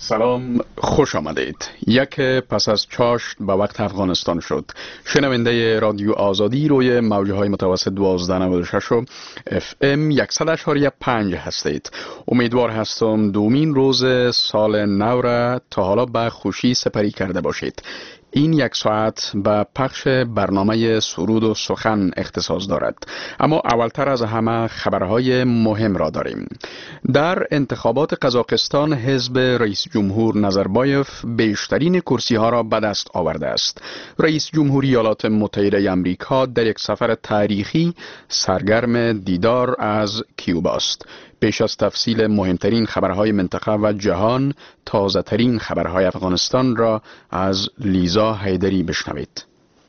سلام، خوش آمدید. یک پس از چاشت به وقت افغانستان شد. شنونده رادیو آزادی روی موجه های متوسط 1296 و FM 100.5 هستید. امیدوار هستم دومین روز سال نو را تا حالا به خوشی سپری کرده باشید. این یک ساعت به پخش برنامه سرود و سخن اختصاص دارد، اما اولتر از همه خبرهای مهم را داریم. در انتخابات قزاقستان حزب رئیس جمهور نظربایف بیشترین کرسی ها را به دست آورده است. رئیس جمهور ایالات متحده آمریکا در یک سفر تاریخی سرگرم دیدار از کیوبا است. پیش از تفصیل مهمترین خبرهای منطقه و جهان، تازه ترین خبرهای افغانستان را از لیزا حیدری بشنوید.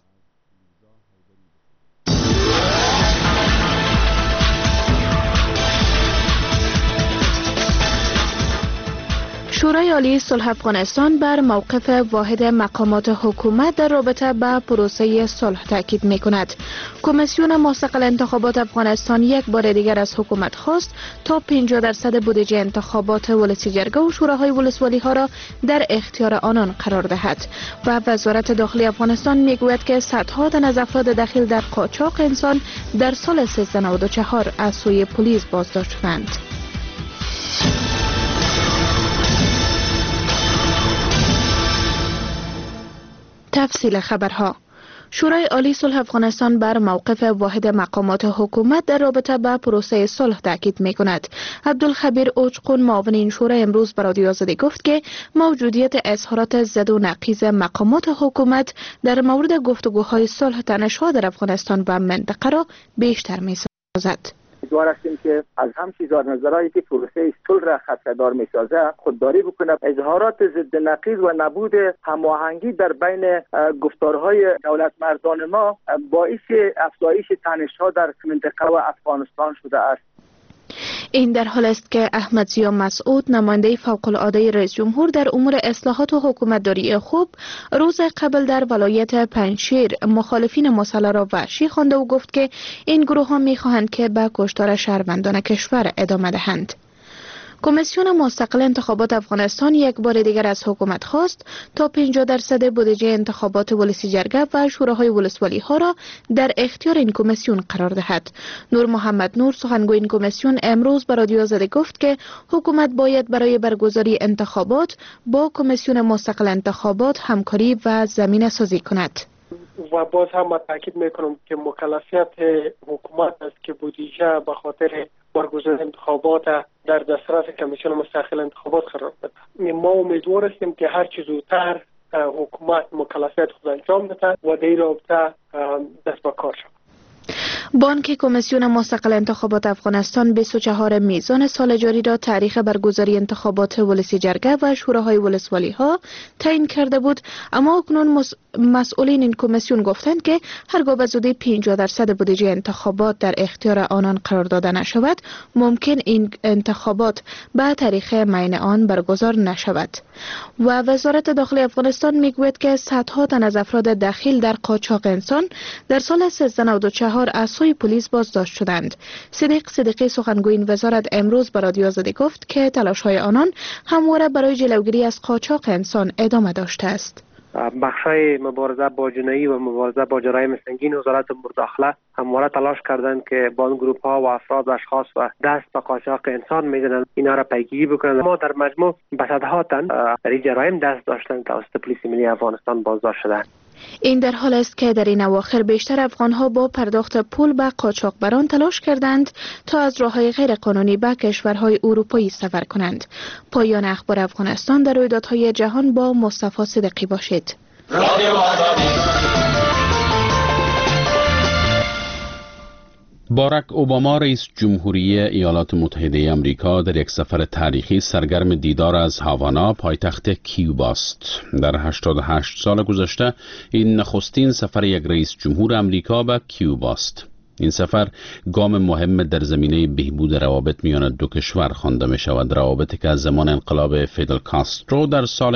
شورای عالی صلح افغانستان بر موقف واحد مقامات حکومت در رابطه با پروسه صلح تاکید می‌کند. کمیسیون مستقل انتخابات افغانستان یک بار دیگر از حکومت خواست تا 50% بودجه انتخابات ولسی جرگه و شوراهای ولسوالی ها را در اختیار آنان قرار دهد و وزارت داخلی افغانستان میگوید که صدها تن از افراد دخیل در قاچاق انسان در سال 1394 از سوی پلیس بازداشت شدند. تفصیل خبرها. شورای عالی صلح افغانستان بر موقف واحد مقامات حکومت در رابطه با پروسه صلح تاکید می‌کند. عبدالخبیر اوچقون معاون این شورا امروز به رادیو آزادی گفت که موجودیت اظهارات ضد و نقیض مقامات حکومت در مورد گفتگوهای صلح تنش‌ها در افغانستان و منطقه را بیشتر می‌سازد. امیدوار هستیم که از هم چیزا نظرهایی که پروسه صلح را خطردار می‌سازه خودداری بکنه. اظهارات ضد نقیض و نبود هماهنگی در بین گفتارهای دولت مردان ما باعث افزایش تنش‌ها در منطقه و افغانستان شده است. این در حال است که احمد ضیا مسعود، نماینده فوق‌العاده رئیس جمهور در امور اصلاحات و حکومتداری خوب، روز قبل در ولایت پنجشیر مخالفین مسلح را وحشی خوانده و گفت که این گروه ها می‌خواهند که به کشتار شهروندان کشور ادامه دهند. کمیسیون مستقل انتخابات افغانستان یک بار دیگر از حکومت خواست تا 50% بودجه انتخابات ولسی جرگه و شوراهای ولسوالی ها را در اختیار این کمیسیون قرار دهد. نور محمد نور، سخنگوی این کمیسیون، امروز به رادیو آزادی گفت که حکومت باید برای برگزاری انتخابات با کمیسیون مستقل انتخابات همکاری و زمینه سازی کند. و باز هم تاکید میکنم که مکلفیت حکومت است که بودجه به خاطر برگزاری انتخابات در دسترس کمیسیون مستقل انتخابات قرار بده. ما امیدوار هستیم که هر چه زودتر حکومت مکلفیت خود انجام بده و در این رابطه دست به کار شود. بانک کمیسیون مستقل انتخابات افغانستان 24 میزان سال جاری را تاریخ برگزاری انتخابات ولسی جرگه و شوراهای ولسوالی ها تعیین کرده بود، اما اکنون مسئولین این کمیسیون گفتند که هرگاه به زودی 50% بودجه انتخابات در اختیار آنان قرار داده نشود، ممکن این انتخابات به تاریخ معین آن برگزار نشود. و وزارت داخلی افغانستان میگوید که صدها تن از افراد دخیل در قاچاق انسان در سال 1394 از سوی پلیس بازداشت شدند. صدیق صدیقی، سخنگوی این وزارت، امروز به رادیو آزادی گفت که تلاش‌های آنان همواره برای جلوگیری از قاچاق انسان ادامه داشته است. بخشای مبارزه با جنایی و مبارزه با جرایم سنگین وزارت امور داخله همواره تلاش کردند که با اون گروه ها و افراد و اشخاص و دست به قاچاق انسان میزنند اینا را پیگیری بکنند. ما در مجموع به صدها تن در این جرایم دست داشتند که توسط پلیس ملی افغانستان بازداشت شدند. این در حال است که در این اواخر بیشتر افغان‌ها با پرداخت پول به قاچاقبران تلاش کردند تا از راه‌های غیرقانونی به کشورهای اروپایی سفر کنند. پایان اخبار افغانستان در رویدادهای جهان با مصطفی صدیقی باشید. باراک اوباما رئیس جمهوری ایالات متحده آمریکا در یک سفر تاریخی سرگرم دیدار از هاوانا پایتخت کیوبا است. در 88 سال گذشته این نخستین سفر یک رئیس جمهور آمریکا به کیوبا است. این سفر گام مهم در زمینه بهبود روابط میان دو کشور خوانده می شود، روابطی که از زمان انقلاب فیدل کاسترو در سال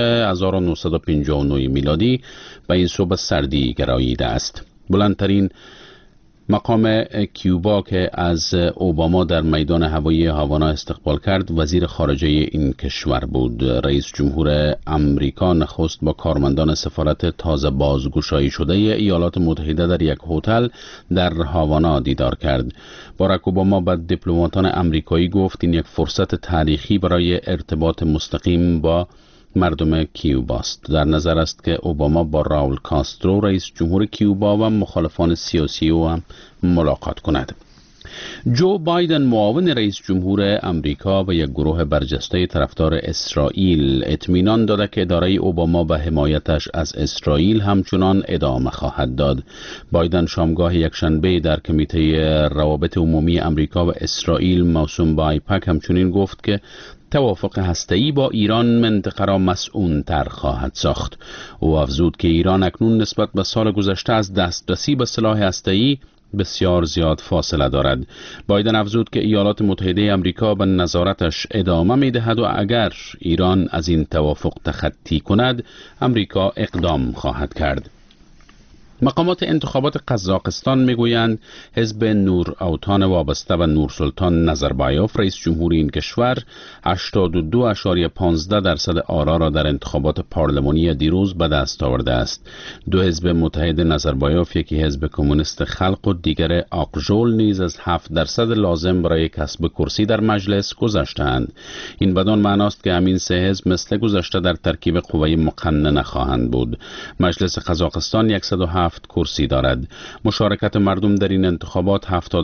1959 میلادی به این صوب سردی گراییده است. بلندترین مقام کیوبا که از اوباما در میدان هوایی هاوانا استقبال کرد وزیر خارجه این کشور بود. رئیس جمهور امریکا نخست با کارمندان سفارت تازه بازگشایی شده ایالات متحده در یک هتل در هاوانا دیدار کرد. باراک اوباما به دیپلماتان امریکایی گفت این یک فرصت تاریخی برای ارتباط مستقیم با مردم کیوبا است. در نظر است که اوباما با راول کاسترو رئیس جمهور کیوبا و مخالفان سیاسی او هم ملاقات کند. جو بایدن معاون رئیس جمهور امریکا و یک گروه برجسته طرفدار اسرائیل اطمینان داده که اداره اوباما به حمایتش از اسرائیل همچنان ادامه خواهد داد. بایدن شامگاه یکشنبه در کمیته روابط عمومی امریکا و اسرائیل موسوم به آیپک همچنین گفت که توافق هسته‌ای با ایران منطقه را مسئول‌تر خواهد ساخت. او افزود که ایران اکنون نسبت به سال گذشته از دسترسی به سلاح هسته‌ای بسیار زیاد فاصله دارد. بایدن افزود که ایالات متحده امریکا به نظارتش ادامه می‌دهد و اگر ایران از این توافق تخطی کند امریکا اقدام خواهد کرد. مقامات انتخابات قزاقستان میگویند حزب نور اوتان وابسته به نورسلطان نظربایوف رئیس جمهور این کشور 82.15% آرا را در انتخابات پارلمانی دیروز به دست آورده است. دو حزب متحد نظربایوف، یکی حزب کمونیست خلق و دیگر آقژول، نیز از 7% لازم برای کسب کرسی در مجلس گذشتند. این بدان معناست که همین سه حزب مثل گذشته در ترکیب قوه مقننه خواهند بود. مجلس قزاقستان 107 کرسی دارد. مشارکت مردم در این انتخابات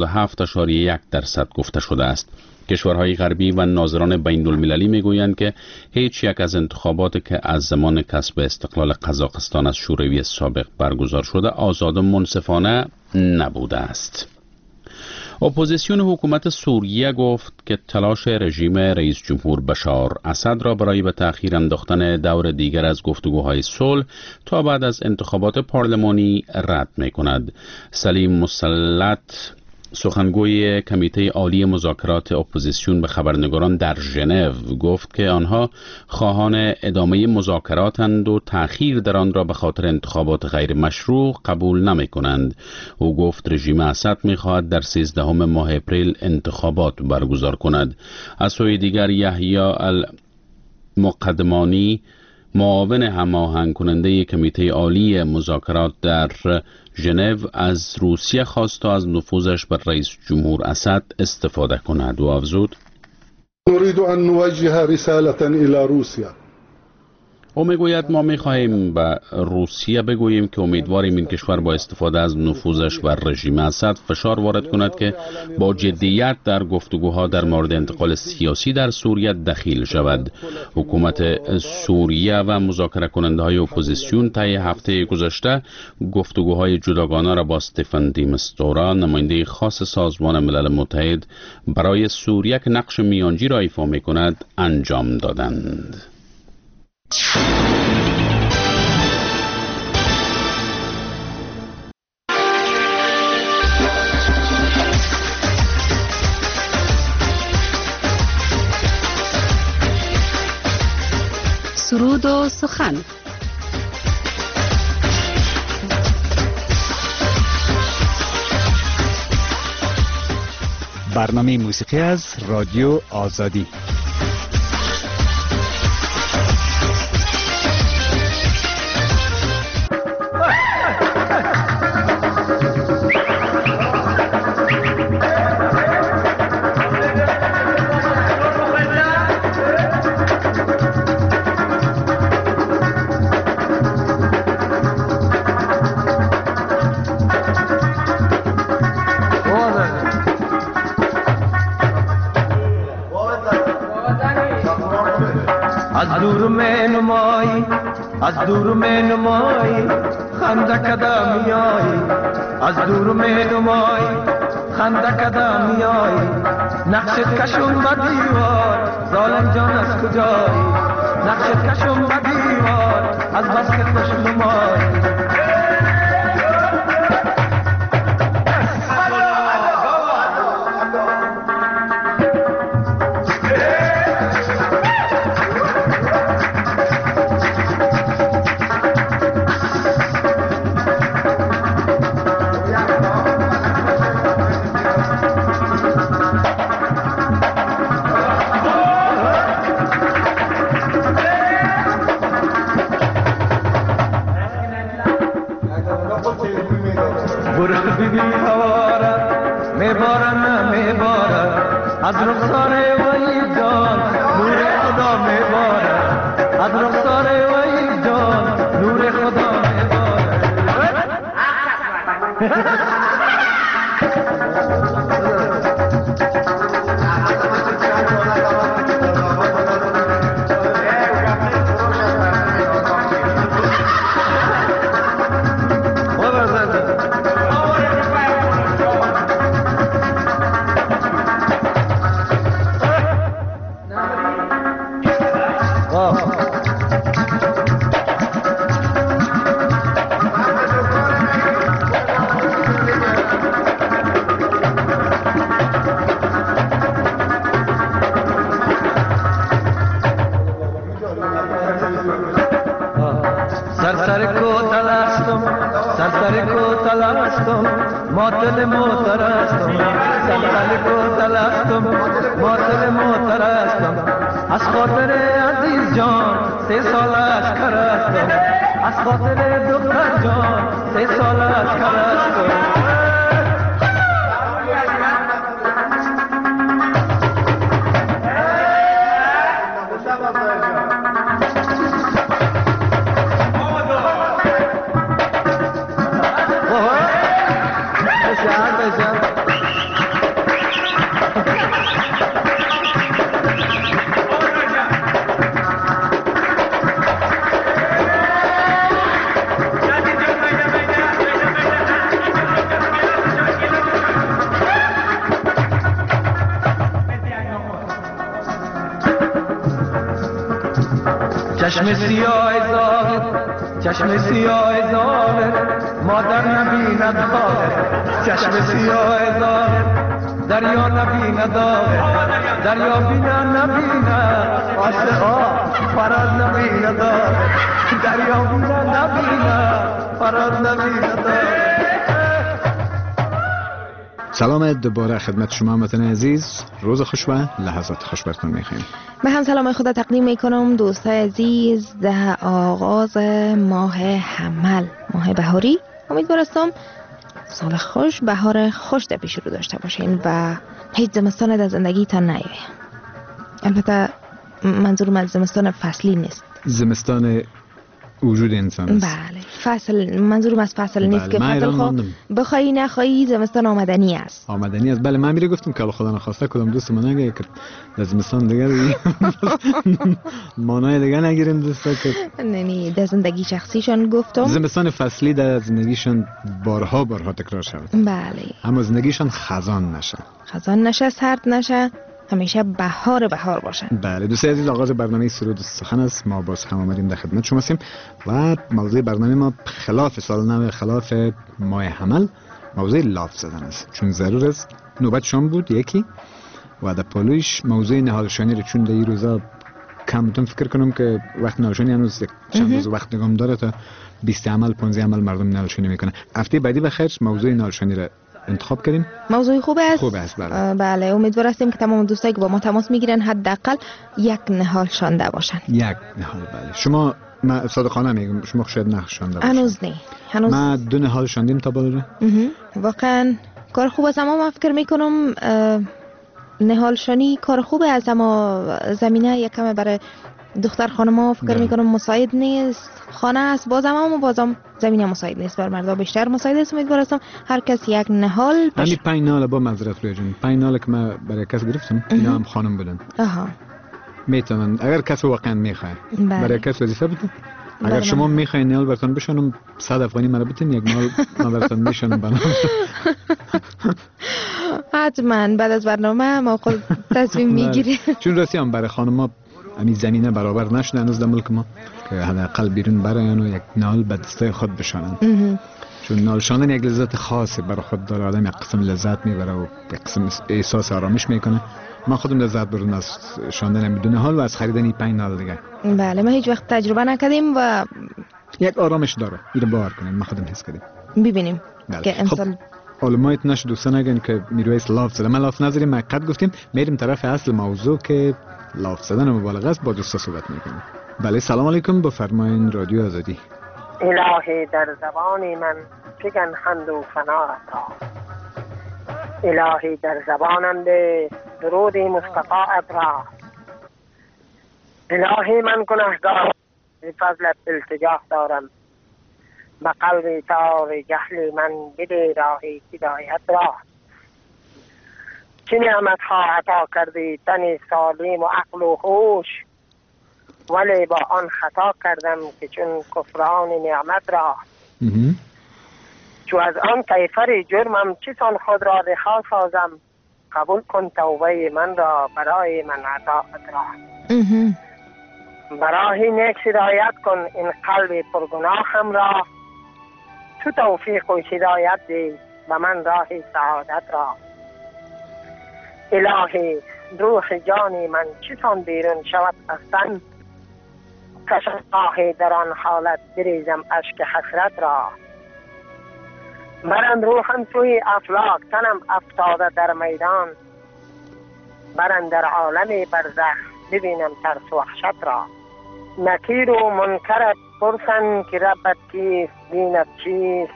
77.1% گفته شده است. کشورهای غربی و ناظران بین المللی میگویند که هیچ یک از انتخابات که از زمان کسب استقلال قزاقستان از شوروی سابق برگزار شده آزاد و منصفانه نبوده است. اپوزیسیون حکومت سوریه گفت که تلاش رژیم رئیس جمهور بشار اسد را برای به تأخیر انداختن دور دیگر از گفتگوهای صلح تا بعد از انتخابات پارلمانی رد می کند. سلیم مسلط، سخنگوی کمیته عالی مذاکرات اپوزیسیون، به خبرنگاران در ژنو گفت که آنها خواهان ادامه مذاکراتند و تأخیر در آن را به خاطر انتخابات غیر مشروع قبول نمی کنند. او گفت رژیم اسد می خواهد در 13 ماه اپریل انتخابات برگزار کند. از سوی دیگر یحیی المقدمانی، معاون هماهنگ کننده کمیته عالی مذاکرات در ژنو، از روسیه خواست تا از نفوذش بر رئیس جمهور اسد استفاده کند و افزود: نريد أن نوجه رسالة إلى روسيا. او میگوید ما میخواهیم به روسیه بگوییم که امیدواریم این کشور با استفاده از نفوذش بر رژیم اسد فشار وارد کند که با جدیت در گفتگوها در مورد انتقال سیاسی در سوریه دخیل شود. حکومت سوریه و مذاکره کننده های اپوزیسیون طی هفته گذشته گفتگوهای جداگانه را با استفان دی مستورا، نماینده خاص سازمان ملل متحد برای سوریه که نقش میانجی را ایفا میکند، انجام دادند. سرود و سخن. برنامه موسیقی از رادیو آزادی. از دور می نمایی خنده کده میایی، از دور می نمایی خنده کده میایی، نقشت کشون به دیوار ظالم جان از کجایی، نقشت کشون به دیوار از بس که خوش نمایی. کدم میبارد از رخسار وی جان نور خدا میبارد از رخسار وی جان نور خدا میبارد ماتل موترستم سلسل کو تلستم ماتل موترستم از خاطر عزیز جان 3 سال اشکر استم از خاطر دختر جان 3 سال اشکر استم چشم سیاه ظاهر چشم سیاه ظاهر مادر نبیند ظاهر چشم سیاه ظاهر دریا نبیند ظاهر دریا بینا نبیند عاشقا فراز نبیند ظاهر دریا بینا نبیند فراز نبیند ظاهر. سلام دوباره خدمت شما هموطنان عزیز، روز خوش و لحظات خوش براتون میخوایم. من هم سلام خدا تقدیم میکنم دوستای عزیز در آغاز ماه حمل، ماه بهاری. امیدوارم سال خوش، بهار خوش در پیش رو داشته باشین و هیچ زمستان در زندگیتان نیایه. البته منظورم از زمستان فصلی نیست، زمستان وجود انسان است. بله، فصل، منظورم از فصل نیست که فصل بخوایی نخوایی زمستان آمدنی است. آمدنی است، بله. من میره گفتم که خدا نخواسته کدام دوست من نگه که در زمستان دیگه مانای دیگه نگیریم دوستا که نه در زندگی شخصیشان گفتم زمستان فصلی در زندگیشان بارها تکرار شود. بله، اما زندگیشان خزان نشه، سرد نشه، همیشه بهار باشه. بله دوستان عزیز، آغاز برنامه سرود سخن است. ما باز هم آمدیم در خدمت شما هستیم و موضوع برنامه ما خلاف سال نو، خلاف ماه حمل، موضوع لاف زدن است. چون ضرور است نوبت شام بود یکی و در پالویش موضوع نهالشانی رو چون در این روزا کمتون فکر کنم که وقت نهالشانی هنوز چند روز وقت نگام داره تا 20 عمل 15 عمل مردم نهالشانی میکنه. هفته بعدی بخیر موضوع نهالشانی رو انتخاب کردیم. موضوع خوب است. بله. امیدوار هستیم که تمام دوستایی که با ما تماس میگیرن حداقل یک نهال شانده باشن. یک نهال، بله. شما، من صادقانه میگم، شما شاید نه شانده باشین. هنوز نه. ما 2 نهال شاندیم تا بالا. واقعا کار خوب است، اما من فکر میکنم نهال شانی کار خوبه است، اما زمینه یکم برای دختر خانم‌ها فکر میکنم مساعد نیست. خانه است بازم زمینه مساعد نیست، بر مردا بیشتر مساعد است. امیدوارم هر کس یک نهال همین 5 نهال با معذرت روی جون 5 نهال که من برای کس گرفتم اینا هم خانم بودن. میتونن اگر کس واقعا میخواد برای کس وظیفه بده. اگر شما میخواین نهال براتون بشونم 100 افغانی مرا بتین، یک نهال من براتون میشونم بنا. حتما بعد از برنامه ما خود تصمیم میگیریم. چون راستی هم برای خانم‌ها همین زمینه برابر نشده هنوز در ملک ما که حداقل بیرون براین و یک نهال به دسته خود بشانن. چون نهال شاندن یک لذت خاصه برای خود داره، آدم یک قسم لذت میبره و یک قسم احساس آرامش میکنه. من خودم لذت بردم از شاندن بدون حال و از خریدن 5 نهال دیگه. بله، ما هیچ وقت تجربه نکردیم و یک آرامش داره. اینو باور کنیم، ما خودم حس کردیم. ببینیم که انسان علمایت نشد دوستان نگن که میرویس لاف زده. من لاف نظریم، حقیقت گفتیم. میریم طرف اصل موضوع که لاف زدن و مبالغه است. با دوستا صحبت میکنیم. بله، سلام علیکم، بفرمایید. رادیو آزادی. الهی در زبان من بگن حمد و ثنا عطا، الهی در زبانم به درود مصطفی را. الهی من گناهکار به فضلت التجا دارم، به قلب تار جهل من بده راه هدایت را. چه نعمت ها عطا کردی تن سالم و عقل و هوش، ولی با آن خطا کردم که چون کفران نعمت را. چو از آن کیفر جرمم چسان خود را رها سازم، قبول کن توبه من را برای من عطاعت را. برای نیک هدایت کن این قلب پرگناهم را، تو توفیق و هدایت دی به من راه سعادت را. الهی روح جانی من چسان بیرون شود از تن، کشم آه در آن حالت بریزم اشک حسرت را. برند روحم توی افلاک تنم افتاده در میدان، برند در عالم برزخ ببینم ترس و وحشت را. نکیر و منکرت پرسن که ربت کیست دینت چیست،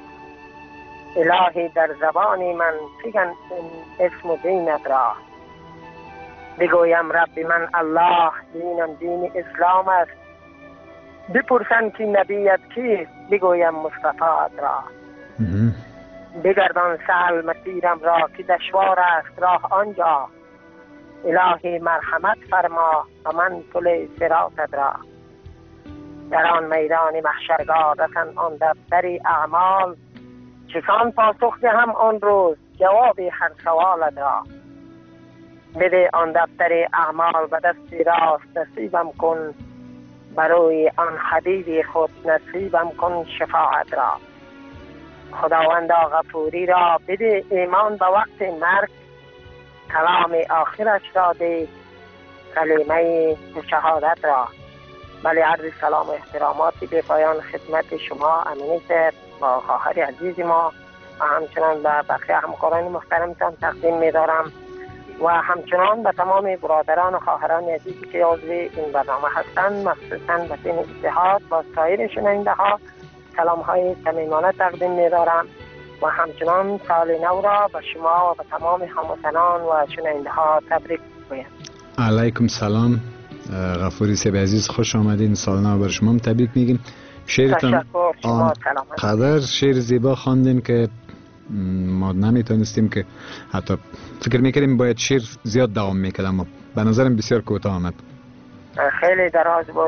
الهی در زبانی من بگن اسم و دینت را. بگویم رب من الله دینم دین اسلام است، بپرسن که نبیت کیست بگویم مصطفی را. بگردان سهل مسیرم را که دشوار است راه آنجا، الهی مرحمت فرما و من پل صراطت را. در آن میدان محشرگاه رسن آن دفتر اعمال، چسان پاسخ دهم آن روز جواب هر سوالت را. بده آن دفتر اعمال به دست راست نصیبم کن، برای آن حبیب خود نصیبم کن شفاعت را. خداوندا غفوری را بده ایمان به وقت مرگ، کلام آخرش را ده کلمه شهادت را. بله عرض سلام و احتراماتی به پایان خدمت شما امینی صاحب با خواهر عزیز ما و همچنان به بقیه همکاران محترمتان تقدیم می‌دارم و همچنان به تمام برادران و خواهران عزیزی که عضو این برنامه هستند، مخصوصاً به تیم اتحاد با سایر شنونده‌ها سلام‌های صمیمانه تقدیم می‌دارم و همچنان سال نو را به شما و به تمام هموطنان و شنونده‌ها تبریک می‌گویم. علیکم سلام غفوری صاحب عزیز، خوش آمدین. سال نو بر شما تبریک میگیم. شعرتان قدر شعر زیبا خواندین که ما نمیتونستیم که حتی فکر میکردیم باید شعر زیاد دوام میکرد، اما به نظرم بسیار کوتاه آمد. خیلی دراز بود.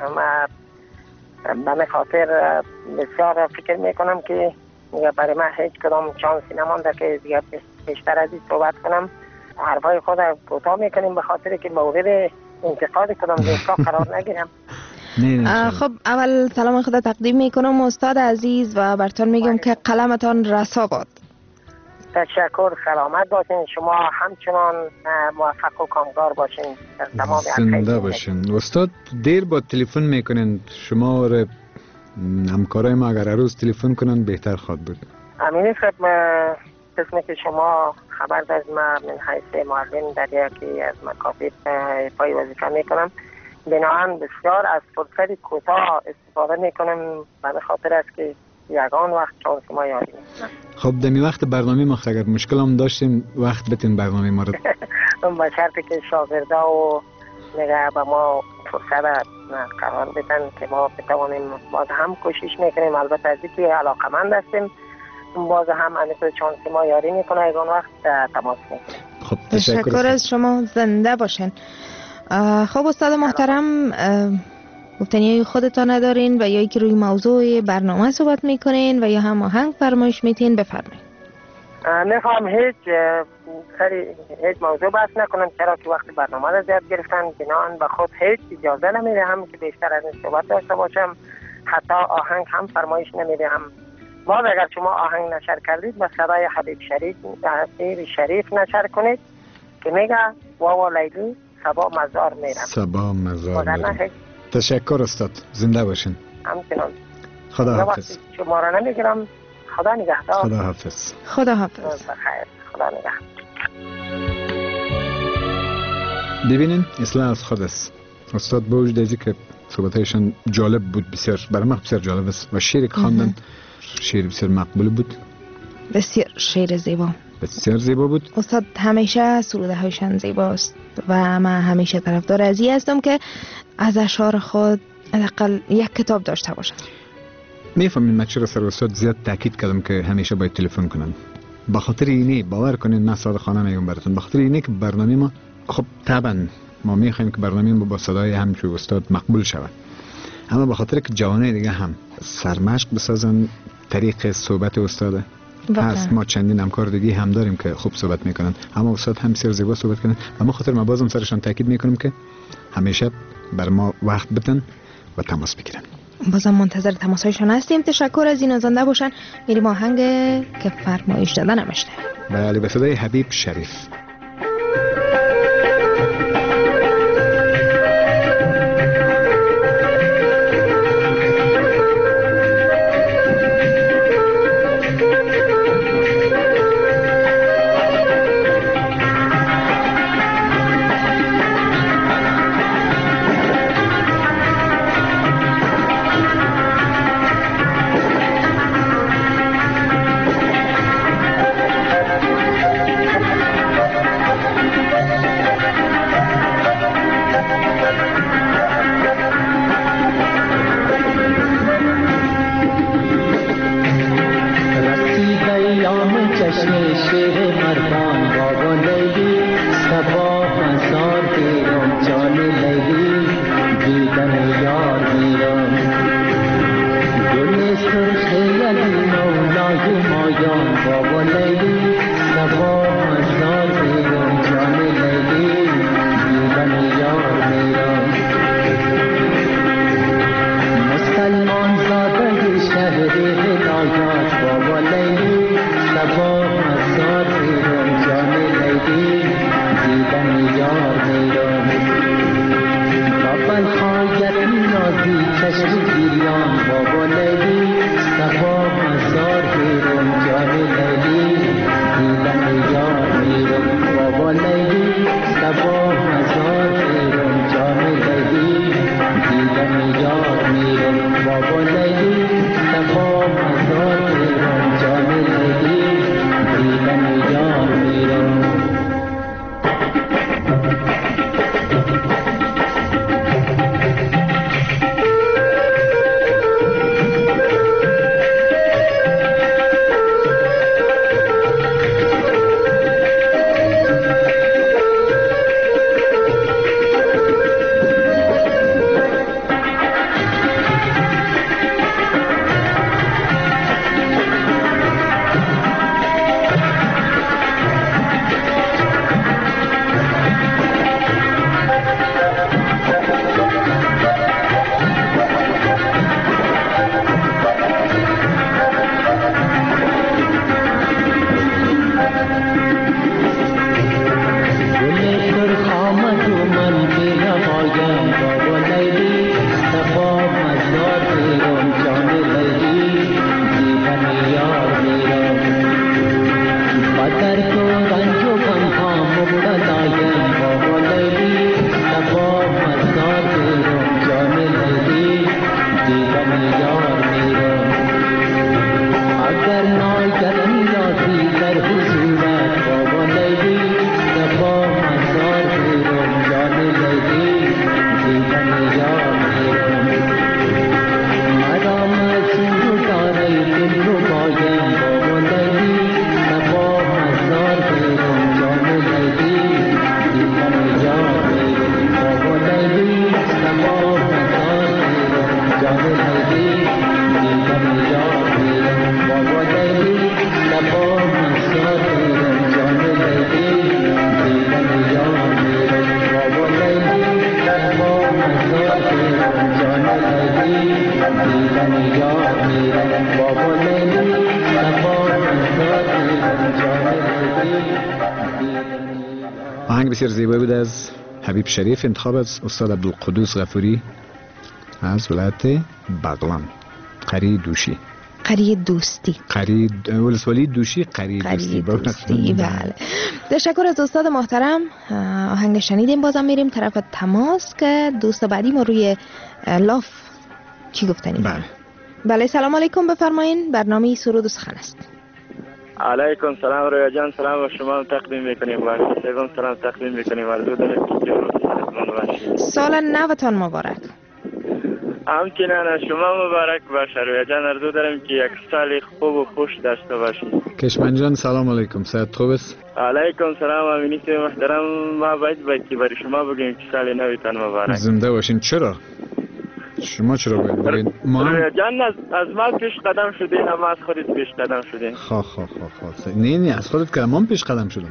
به خاطر بسیار فکر میکنم که برای من هیچ کدام چانسی نمانده که زیاد بیشتر از این صحبت کنم. حرفای خود کوتاه میکنیم به خاطر که مورد انتقاد کدام دوستا قرار نگیرم. خب اول سلام خدا تقدیم میکنم استاد عزیز و برتون میگم که قلمتان رسا باد. تشکر، سلامت باشین. شما همچنان موفق و کامگار باشین در تمام زنده باشین. استاد دیر با تلفن میکنین، شما و همکارای ما اگر روز تلفن کنن بهتر خواهد بود. امینی صاحب، قسمی که شما خبر دارید من من حیث معلم در یکی از مکاتب پای وظیفه میکنم، بنابراین بسیار از فرصت کوتاه استفاده میکنم به خاطر است که یگان وقت چانس ما یاری نیست. خب دمی وقت برنامه ما اگر مشکل هم داشتیم وقت بتین برنامه ما رو به شرطی که شاگردا و نگه به ما فرصت قرار بدن که ما بتوانیم باز هم کوشش میکنیم. البته از اینکه علاقمند هستیم باز هم انیکو چانس ما یاری میکنه یگان وقت تماس میکنیم. خب تشکر از شما، زنده باشین. خب استاد محترم، گفتنی خودتان ندارین و یا که روی موضوع برنامه صحبت میکنین و یا هم آهنگ فرمایش میتین بفرمایید. میخوام هیچ موضوع بحث نکنم، چرا که وقت برنامه را زیاد گرفتن، بنابراین به خود هیچ اجازه نمیدهم که بیشتر از این صحبت داشته باشم. حتی آهنگ هم فرمایش نمیدهم. باز اگر شما آهنگ نشر کردید به صدای حبیب شریف نشر کنید که میگه واوا لیلی سبا مزار میرم. سبا مزار میرم. تشکر استاد، زنده باشین. همچنان. خدا حافظ. شما را نمیگیرم. خدا نگهدار. خدا حافظ. خدا حافظ. بخیر. خدا نگهدار. ببینین اصلاح از خود است. استاد با وجود از که صحبتایشان جالب بود، بسیار برای من بسیار جالب است و شعر که خواندن شعر بسیار مقبول بود. بسیار شعر زیبا. بسیار زیبا بود. استاد همیشه سروده هایشان زیباست و من همیشه طرفدار ازی هستم که از اشعار خود حداقل یک کتاب داشته باشن. میفهمین من چرا سر استاد زیاد تاکید کردم که همیشه باید تلفن کنن. به خاطر اینه باور کنین من صادقانه میگم براتون، به خاطر اینه که برنامه ما خب طبعا ما میخوایم که برنامه ما با صدای همچون استاد مقبول شود، اما به خاطر که جوانای دیگه هم سرمشق بسازن طریق صحبت استاد هست. ما چندین همکار دیگه هم داریم که خوب صحبت میکنن، اما استاد هم بسیار زیبا صحبت کنن و ما خاطر ما بازم سرشان تاکید میکنیم که همیشه بر ما وقت بدن و تماس بگیرن. بازم منتظر تماسایشان هستیم. تشکر از این زنده باشن. میریم آهنگ که فرمایش دادن همشته. بله، به صدای حبیب شریف. آهنگ بسیار زیبایی بود از حبیب شریف، انتخاب از استاد عبدالقدوس غفوری از ولایت بغلان. قری دوشی، قری دوستی، قری ولسوالی دوشی، قری دوستی. بله، تشکر از استاد محترم. آهنگ شنیدیم. بازم میریم طرف تماس که دوست بعدی ما روی لاف چی گفتنی؟ بله. بله، سلام علیکم، بفرمایین. برنامه سرود و سخن است. علیکم سلام رویا جان، سلام و شما تقدیم میکنیم و سیبان سلام تقدیم میکنیم. عرض داریم که سال نوتان مبارک. همچنین شما مبارک باشه رویا جان. عرض داریم که یک سال خوب و خوش داشته باشید. کشمن جان سلام علیکم، صحت خوب است؟ علیکم سلام امینیت محترم. ما باید که برای شما بگیم که سال نوتان مبارک. زنده باشین. چرا؟ شما چرا باید بگید؟ رویا جان از ما پیش قدم شدین، اما از خودت پیش قدم شدین. نه از خودت که ما پیش قدم شدیم.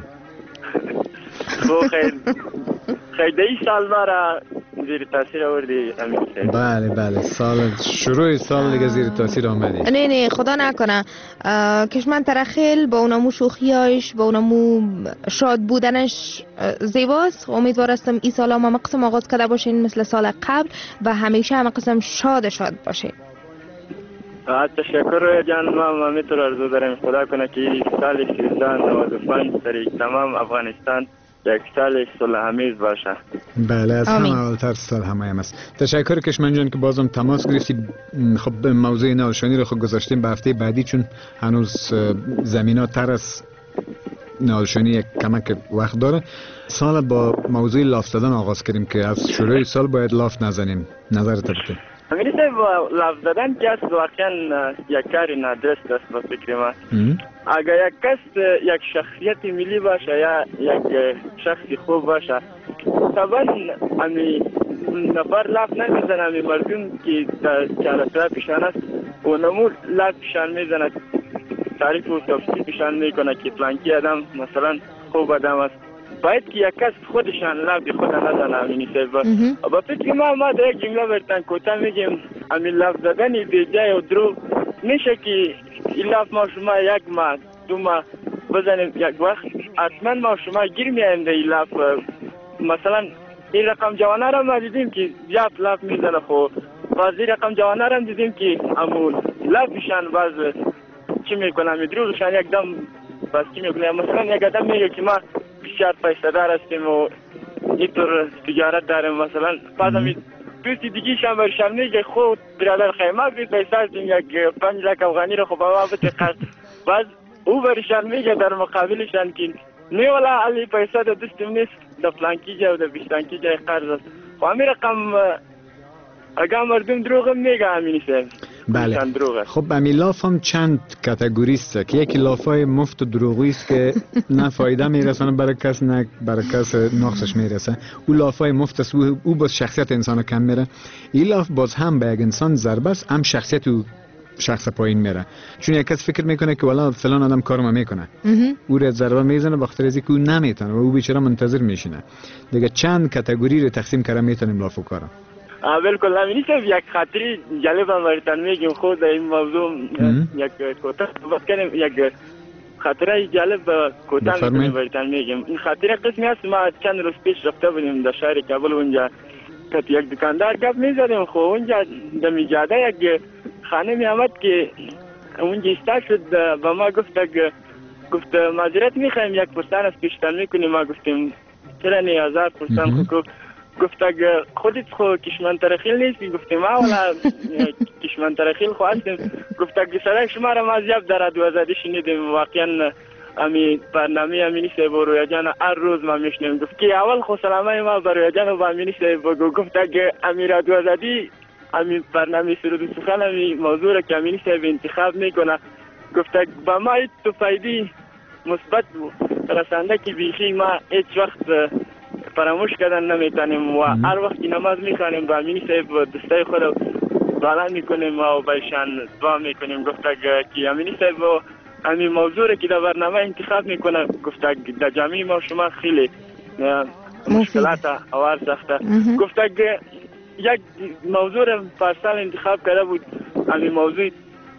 خیلی ای سال ما را زیر تاثیر آوردی امین. بله شروع سال دیگه زیر تاثیر آمدی. نه خدا نکنه. کشمن ترخیل با اونمو شوخیایش، با اونمو شاد بودنش زیباست. امیدوار هستم این سال هم قسم آغاز کرده باشین مثل سال قبل و همیشه هم قسم شاد باشین. تشکر رویا جان. ما میتونم عرض داریم خدا کنه که این سال 1395 در تمام افغانستان یک سال صلح‌آمیز باشه. بله از همه اولتر صلح هم است. تشکر کشمن جان که بازم تماس گرفتید. خب موضوع نعل‌شانی رو خود گذاشتیم به هفته بعدی چون هنوز زمینات تر از نعل‌شانی یک کمک وقت داره. سال با موضوع لاف زدن آغاز کردیم که از شروع سال باید لاف نزنیم. نظرت بده؟ امیر صاحب لاف زدن که است واقعا یک کار نادرست است به فکر من. اگر یک کس یک شخصیت ملی باشه یا یک شخصی خوب باشه طبعا امی نفر لاف نمیزنه. امی مردم که چهار پیشان است و نمو لاف پیشان میزنه، تعریف و تفصیل پیشان میکنه که فلانکی آدم مثلا خوب آدم است. باید که یک کس خودشان لاف خود نزنه. امینی صاحب با فکر ما در یک جمله برتن کوتاه میگیم امین لاف زدنی به جای و درو میشه که این لاف ما شما یک ماه دو ماه بزنیم یک وقت حتما ما شما گیر میایم در این لاف. مثلا این رقم جوانه را ما دیدیم که زیاد لاف میزنه، خب بعضی رقم جوانه را دیدیم که امون لافشان باز چی میکنم دروغشان یکدم باز چی میکنم. مثلا یک آدم میگه که ما بسیار پیسه دار هستیم و اینطور تجارت داریم، مثلا بعد دوستی دیگیشان برشان میگه خود برادر خیمه بید پیسه هستیم یک 5 لک افغانی رو خب با بتقرد. بعد او برشان میگه در مقابلشان که نه والا علی پیسه در دستم نیست، در فلانکی جا و در بیشتانکی جای قرض است. خب همین رقم اگه مردم دروغ میگه امینی صاحب. بله خب امی لاف هم چند کاتگوری است که یکی لافای مفت و دروغی است که نه فایده میرسونه برای کس نه برای کس نقصش میرسه. او لافای مفت است، او باز شخصیت انسان کم میره. این لاف باز هم به یک انسان ضربه است، هم شخصیت او شخص پایین میره. چون یک کس فکر میکنه که والا فلان آدم کارم میکنه، او را ضربه میزنه بخاطر از اینکه او نمیتونه و او بیچاره منتظر میشینه. دیگه چند کاتگوری رو تقسیم کردن میتونیم لاف و کارم. بالکل امینی صاحب یک خاطری جالب هم براتون میگم. خود این موضوع یک کوتاه صحبت کنیم. یک خاطره جالب کوتاه براتون میگم. این خاطره قسمی است ما چند روز پیش رفته بودیم در شهر کابل. اونجا که یک دکاندار گپ میزدیم. خب اونجا در میجاده یک خانه می آمد که اونجا ایستاد شد با ما گفت معذرت میخوایم یک پرسان از پیشتن میکنیم. ما گفتیم چرا نه 1000 پرسان گفت اگه خودت خود کشمن ترخیل نیستی؟ گفتیم اولا کشمن ترخیل خود هستیم. گفت اگه صدای شما را ما زیاد در رادیو آزادی شنیدیم، واقعا امی برنامه امینی صاحب و رویا جان هر روز ما میشنیم. گفت که اول خود سلامه ما بر رویا جان و با امینی صاحب بگو. گفت اگه امی رادیو آزادی امی برنامه سرود و سخن امی موضوع را که امینی صاحب انتخاب میکنه، گفت با ما هیچ تو فایدی مثبت رسنده که بیخی ما هیچ وقت فراموش کردن نمیتونیم و هر وقت نماز میخوانیم با امینی صاحب دستای خود رو بالا میکنیم و بایشان دعا میکنیم. گفت که امینی صاحب همین موضوع که در برنامه انتخاب میکنه، گفت در جامعه ما شما خیلی مشکلات اوار سخته. گفت که یک موضوع رو پارسال انتخاب کرده بود، همین موضوع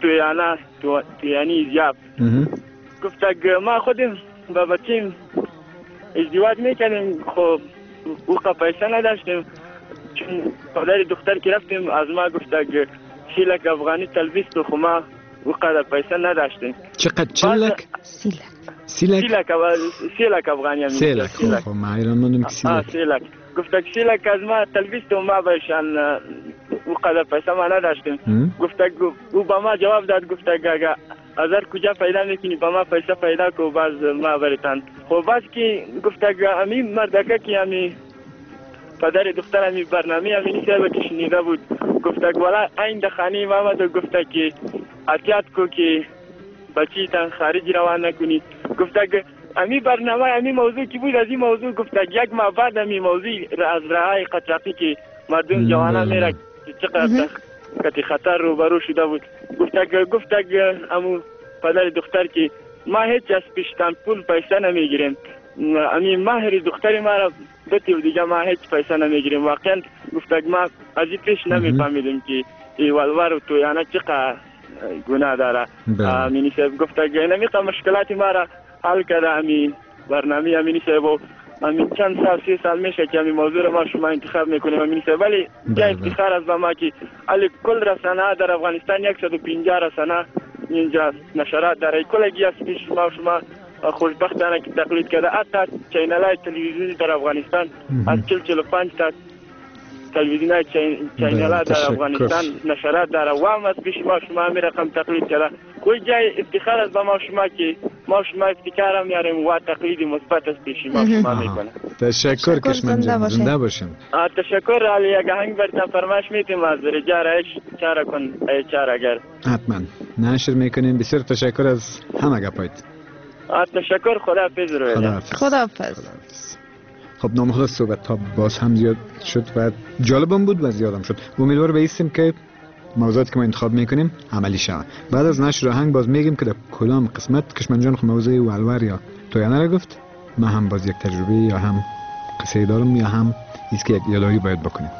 تویانی زیاب. گفت که ما خودم با بچیم ازدواج میکنیم، خب او پیسه نداشتیم چون پدر دختر که رفتیم از ما گفت که 3 لک افغانی تلویز تو، خب ما او قدر پیسه نداشتیم. چقدر 4 لک؟ 3 لک افغانی. 3 لک خب ما ایران مندم که 3 لک. گفت که 3 لک از ما تلویز تو، ما بایشان او قدر پیسه ما نداشتیم. گفت او با ما جواب داد، گفت که از هر کجا پیدا میکنی با ما پیسه پیدا کو باز ما برتن. خب باز که گفت امی مردکه که امی پدر دختر امی برنامه امی نیسه که شنیده بود گفت والا این دخانی محمد گفت که احتیاط کو که بچی تن خارج روان نکنی. گفت امی برنامه امی موضوع کی بود؟ از این موضوع گفت یک ماه بعد امی موضوع از راههای قاچاقی که مردم جوانا میره چقدر کتی خطر روبرو شده بود. گفت امو پدر دختر که ما هیچ از پیشتن پول پیسه نمیگیریم، امی مهر دختر ما را بتی و دیگه ما هیچ پیسه نمیگیریم. واقعا گفت ما از این پیش نمیفهمیدیم که ای ولور و تویانه چقدر گناه داره. امینی صاحب گفت نمیقه مشکلات ما را حل کرده امی برنامه. امینی صاحب و امین چند سال 3 سال میشه که امی موضوع را ما شما انتخاب میکنیم امینی صاحب، ولی جای افتخار از ما که علی کل رسانه در افغانستان 150 رسانه اینجا نشرات داره، کلگی از پیش شما خوشبختانه که تقلید کرده. حتی چینل های تلویزیونی در افغانستان از 45 تا تلویزیون های چینل ها در افغانستان نشرات داره و هم از پیش شما می رقم تقلید کرده. کوئی جای افتخار از ما شما که ما شما افتخار هم میاریم و تقلید مثبت از پیش شما میکنه. تشکر کشمن جان، زنده باشیم. تشکر. علی اگه هنگ برتن فرمایش میتیم از رجارش چاره کن ای چارهگر. حتما نشر میکنیم. بسیار تشکر از همه گپایت. تشکر. خداحافظ. خداحافظ. خب نامخدا صحبت ها باز هم زیاد شد و جالبم بود و زیادم شد. امیدوار بایستیم که موضوعاتی که ما انتخاب میکنیم عملی شود. بعد از نشر آهنگ باز میگیم که در کدام قسمت کشمن جان موضوع ولور یا تویانه را گفت. ما هم باز یک تجربه یا هم قصه دارم یا هم ایست که یک یادآوری باید بکنیم.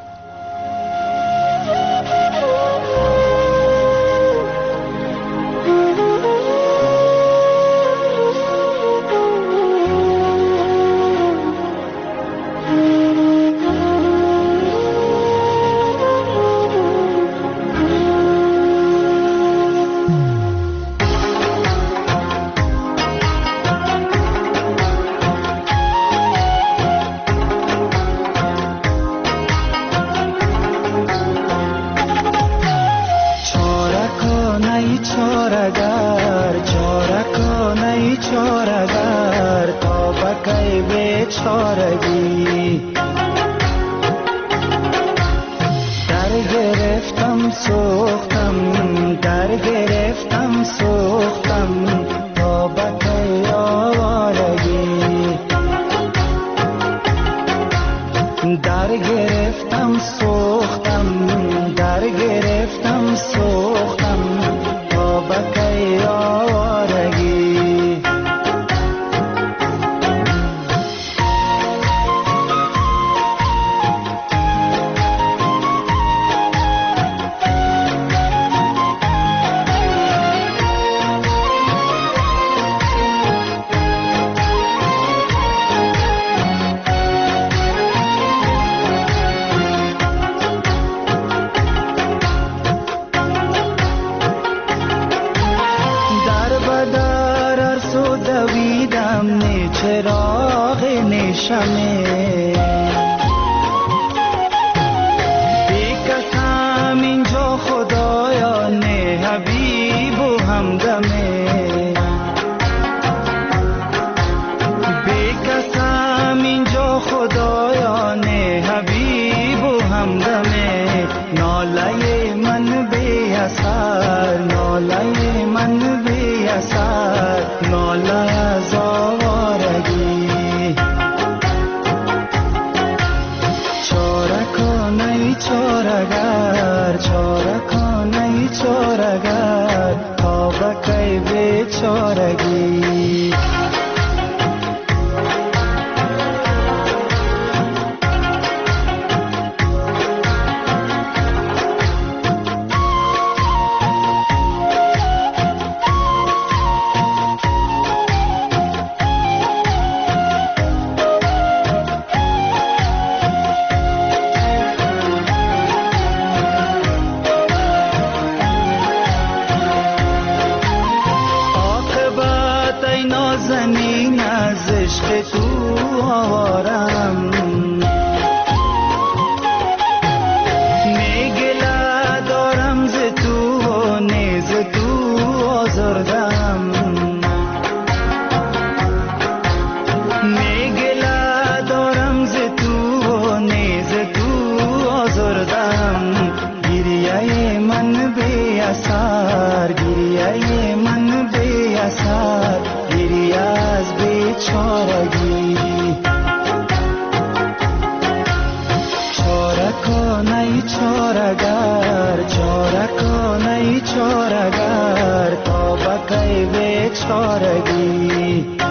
ای چارگر چارکان ای چارگر تا بکی بیچارگی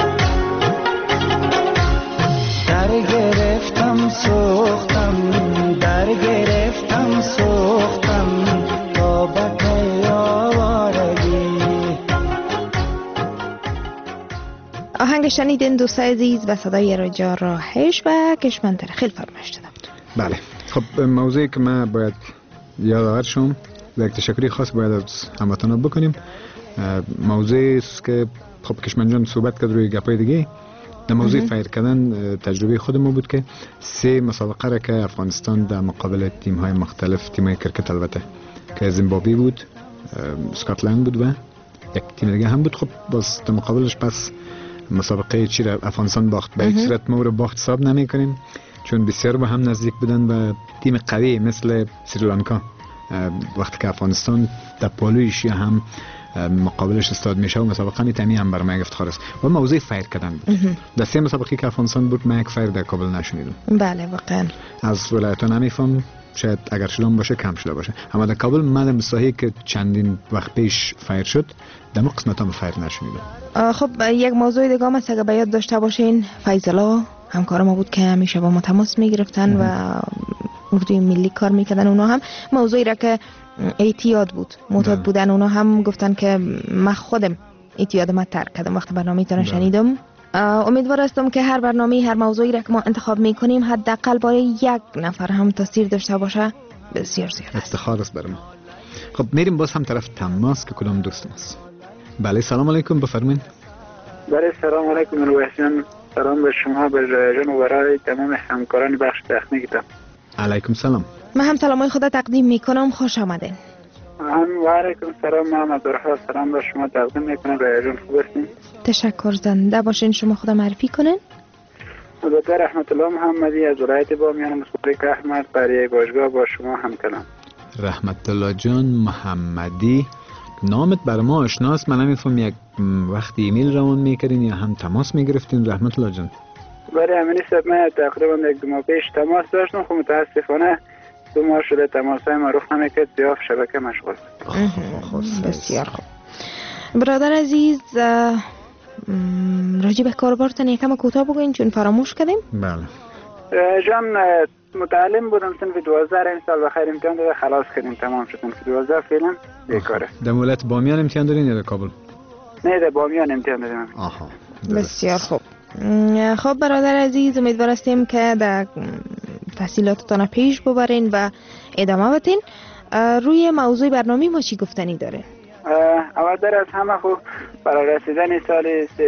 در گرفتم سوختم در گرفتم سوختم تا بکی آوارگی. آهنگ شنیدین دوستای عزیز به صدای رجا راهش و کشمنتر خیلی فرمایش داده بود. بله خب موضوعی که من باید یادآور شم و یک تشکری خاص باید از هموطنان بکنیم. موضوعی است که خب کشمن جان صحبت کرد روی گپای دیگه. در موضوع فایر کردن تجربه خود ما بود که 3 مسابقه را که افغانستان در مقابل تیم های مختلف، تیم های کرکت البته که زیمبابوه بود، اسکاتلند بود و یک تیم دیگه هم بود، خب باز در مقابلش پس مسابقه چی را افغانستان باخت. به یک صورت ما رو باخت حساب نمی کنیم چون بسیار با هم نزدیک بودن و تیم قوی مثل سریلانکا وقتی که افغانستان در پالویش یا هم مقابلش استاد میشه و مسابقه میتمی هم برای من افتخار است. و موضوع فایر کردن بود. در 3 مسابقه که افغانستان بود من یک فایر در کابل نشنیدم. بله واقعا از ولایت‌ها نمیفهم، شاید اگر شلون باشه کم شده باشه، اما در کابل من مساحی که چندین وقت پیش فایر شد در ما قسمت هم فایر نشنیدم. خب یک موضوع دیگه هم است که باید داشته باشین. فیض‌الله همکار ما بود که همیشه با ما تماس میگرفتن و اردوی ملی کار میکردن. اونا هم موضوعی را که اعتیاد بود، معتاد بودن، اونا هم گفتن که من خودم اعتیاد ما ترک کردم وقتی برنامه‌تون شنیدم. امیدوار هستم که هر برنامه، هر موضوعی را که ما انتخاب میکنیم حداقل برای یک نفر هم تاثیر داشته باشه بسیار زیاد است. افتخار است برام. خب میریم باز هم طرف تماس که کدام دوستم است. بله سلام علیکم، بفرمایید. بله سلام علیکم روحسین، سلام به شما، به جان و برای تمام همکاران بخش تکنیکتان. علیکم سلام. من هم سلامای خدا تقدیم میکنم، خوش آمدین. و علیکم سلام، محمد رحمت سلام به شما تقدیم میکنم. به جان خوب هستین؟ تشکر، زنده باشین. شما خدا معرفی کنین. دکتر رحمت الله محمدی از ولایت بامیان مصدق احمد، برای باشگاه با شما هم کلام. رحمت الله جان محمدی، نامت بر ما آشناست. من نمیفهم یک وقتی ایمیل روان میکردین یا هم تماس میگرفتین رحمت الله جان؟ برای همین است من تقریبا 1-2 ماه پیش تماس داشتم، خب متاسفانه 2 ماه شده تماس‌های ما رخ نمیکرد، زیاد شبکه مشغول. بسیار خوب. برادر عزیز راجع به کاربارتون یکم کوتاه بگوین چون فراموش کردیم. بله جان متعلم بودم صنف 12 این سال بخیر امتحان داده خلاص کردیم، تمام شد. صنف 12 فعلا بیکاره. در ولایت بامیان امتحان دارین یا در کابل؟ نه در بامیان امتحان دادم. آها بسیار خوب. خب برادر عزیز امیدوار هستیم که در تحصیلاتتان پیش ببرین و ادامه بدین. روی موضوع برنامه ما چی گفتنی داره؟ اول از همه خب برای رسیدن سال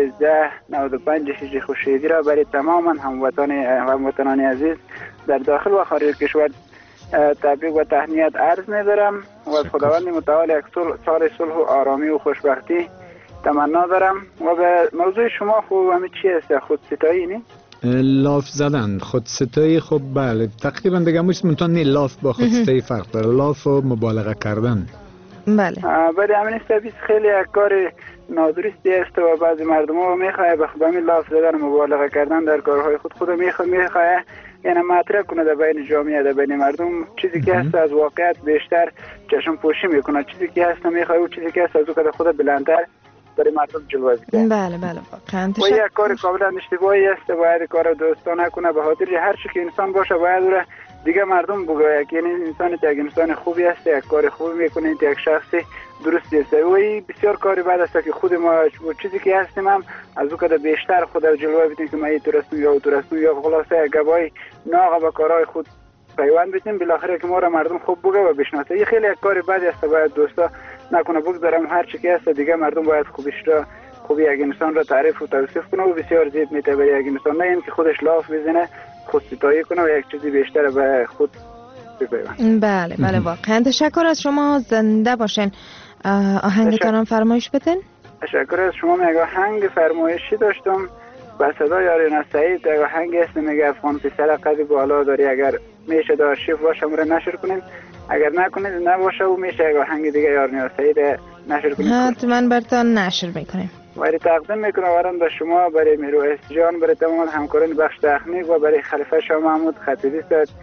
1395 هجری خورشیدی را برای تمام هموطنان عزیز در داخل و خارج کشور تبریک و تهنیت عرض می‌دارم و از خداوند متعال یک سال صلح و آرامی و خوشبختی تمنا دارم. و به موضوع شما خب همه چی است؟ خودستایی نی؟ لاف زدن، خودستایی. خب بله تقریبا دیگه ممکن نه لاف با خودستایی فرق داره، لاف و مبالغه کردن. بله برای همین است خیلی یک کار نادرستی است و بعضی مردم ها میخواه به همین لاف زدن و مبالغه کردن در کارهای خود میخواه یعنی مطرح کنه در بین جامعه، در بین مردم چیزی که هست از واقعیت بیشتر چشم پوشی میکنه، چیزی که هست میخواه و چیزی که هست از او که خود بلندتر برای مردم جلوه بده. بله واقعا و یک کار کاملا اشتباهی است، باید کار دوستانه کنه، به خاطر هر چی که انسان باشه باید او دیگه مردم بگوید که این انسان یک انسان خوبی است، یک کار خوبی میکنه، یک شخص درستی است. و این بسیار کاری بعد است که خود ما و چیزی که هستیم هم از او که بیشتر خود رو جلوه بدیم که ما این درستم یا درستم یا خلاصه گواهی ناغه به کارهای خود پیوند بدیم، بالاخره که ما را مردم خوب بگه و بشناسه. این خیلی یک کاری بعدی است، باید دوستا نکنه بگذارم هر چی که هست دیگه مردم باید خوبیش را خوبی یک انسان را تعریف و توصیف کنه و بسیار زیاد میته برای یک انسان، نه اینکه خودش لاف بزنه، خودستایی کنه و یک چیزی بیشتر به خود بپیوند. بله واقعا تشکر از شما، زنده باشین. آهنگتان هم فرمایش بدین. تشکر از شما. میگه آهنگ فرمایشی داشتم با صدای آریانا سعید، یک آهنگ است میگه افغان پسر قدی بالا داری، اگر میشه در آرشیو باشه رو نشر کنین، اگر نکنید نباشه و میشه یک آهنگ دیگه آریانا سعید نشر کنین. حتما براتون نشر میکنیم. برای تقدیم میکنم ورن به شما، برای میرویس جان، برای تمام همکاران بخش تکنیک و برای خلیفه شاه محمود خطیبی است